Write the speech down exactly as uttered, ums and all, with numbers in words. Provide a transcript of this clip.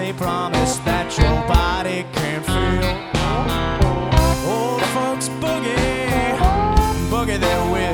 a promise that your body can't feel. Old folks boogie, boogie their way